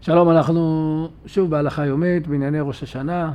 שלום, אנחנו שוב בהלכה יומית בענייני ראש השנה,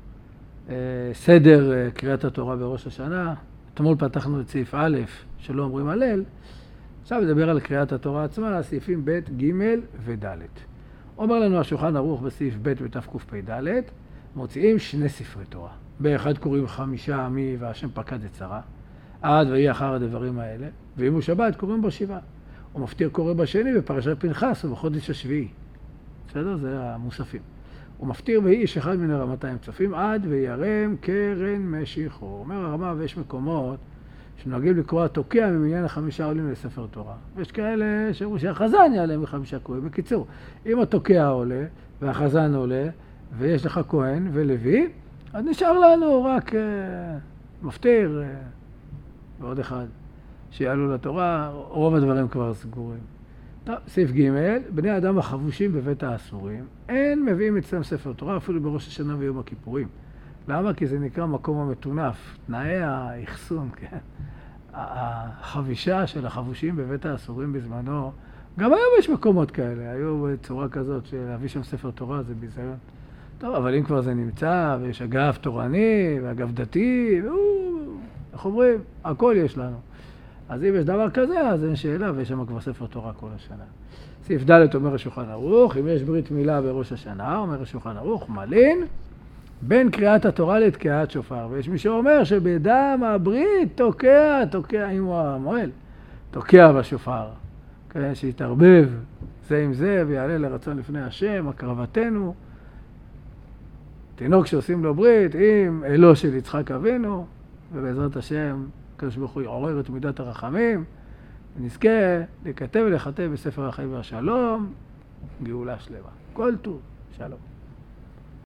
סדר קריאת התורה בראש השנה. אתמול פתחנו את סעיף א' שלא אומרים הלל, עכשיו נדבר על קריאת התורה עצמה, סעיפים ב', ג' וד'. אומר לנו השולחן ערוך בסעיף ב' בתקפ"ד, מוציאים 2 ספרי תורה. באחד קוראים 5 עמי והשם פקד את שרה, עד ויהי אחר הדברים האלה, ואם הוא שבת קוראים בו 7. ומפטיר קורא בשני בפרשת פנחס ובחודש השביעי. בסדר? זה המוספים. הוא מפטיר ויהי איש אחד מן הרמתיים צופים עד וירם קרן משיחו. אומר הרמה, ויש מקומות שנוהגים לקרוא התוקע ממניין 5 עולים לספר תורה. ויש כאלה שאומרים שהחזן יעלה מ5 קוראים. בקיצור, אם התוקע עולה והחזן עולה ויש לך כהן ולוי, אז נשאר לנו רק מפטיר ועוד אחד שיעלו לתורה. רוב הדברים כבר סגורים. טוב, סעיף ג', בני אדם החבושים בבית האסורים, אין מביאים אצלם ספר תורה אפילו בראש השנה ויום הכיפורים. למה? כי זה נקרא מקום המטונף, תנאי האחסון, כן? החבישה של החבושים בבית האסורים בזמנו, גם היום יש מקומות כאלה, היו בצורה כזאת שלהביא שם ספר תורה זה ביזיון. טוב, אבל אם כבר זה נמצא, ויש אגף תורני ואגף דתי, איך אומרים? הכל יש לנו. אז אם יש דבר כזה, אז אין שאלה, ויש שם כבר ספר תורה כל השנה. סעיף ד' אומר השולחן ערוך, אם יש ברית מילה בראש השנה, אומר השולחן ערוך, מלין בין קריאת התורה לתקיעת שופר. ויש מי שאומר שבדם הברית תוקע עם המועל, תוקע בשופר. כן, שיתערבב זה עם זה ויעלה לרצון לפני השם, הקרבתנו. תינוק שעושים לו ברית עם אלו של יצחק אבינו, ובעזרת השם, הקדוש ברוך הוא יעורר את מידת הרחמים, ונזכה להיכתב ולכתב בספר החיים והשלום, גאולה שלמה. כל טוב, שלום.